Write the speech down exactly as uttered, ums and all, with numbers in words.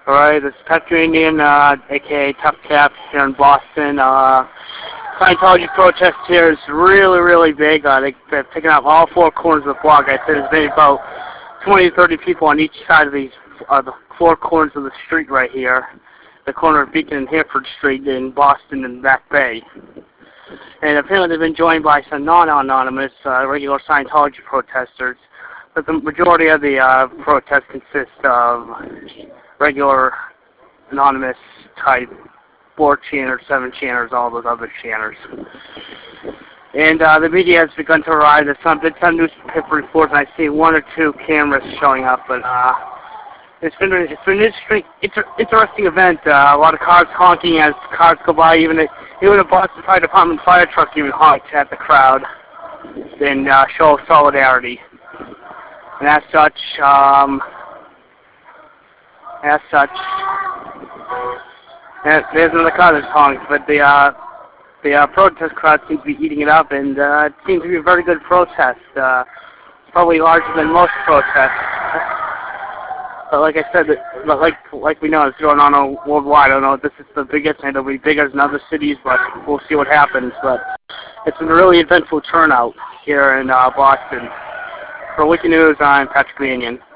Alright, this is Patrick Indian, uh, aka Tough Cap, here in Boston. Uh, Scientology protest here is really, really big. Uh, they, they're picking up all four corners of the block. I said there's been about twenty to thirty people on each side of these, uh, the four corners of the street right here. The corner of Beacon and Hereford Street in Boston and Back Bay. And apparently they've been joined by some non-anonymous, uh, regular Scientology protesters. But the majority of the uh, protests consist of regular, anonymous type, four channers, seven channers, all those other channers. And uh, the media has begun to arrive. There's some, been some newspaper reports, and I see one or two cameras showing up. But uh, it's been it's been an interesting, inter interesting event. Uh, a lot of cars honking as cars go by. Even a, even a Boston Fire Department fire truck even honked at the crowd in uh, show of solidarity. And as such, um, as such, and there's another car that's honked, but the uh, the uh, protest crowd seems to be eating it up, and uh, it seems to be a very good protest. Uh, probably larger than most protests. But like I said, but like like we know, it's going on worldwide. I don't know if this is the biggest, and it'll be bigger than other cities, but we'll see what happens. But it's been a really eventful turnout here in uh, Boston. For Wiki News, I'm Patrick Union.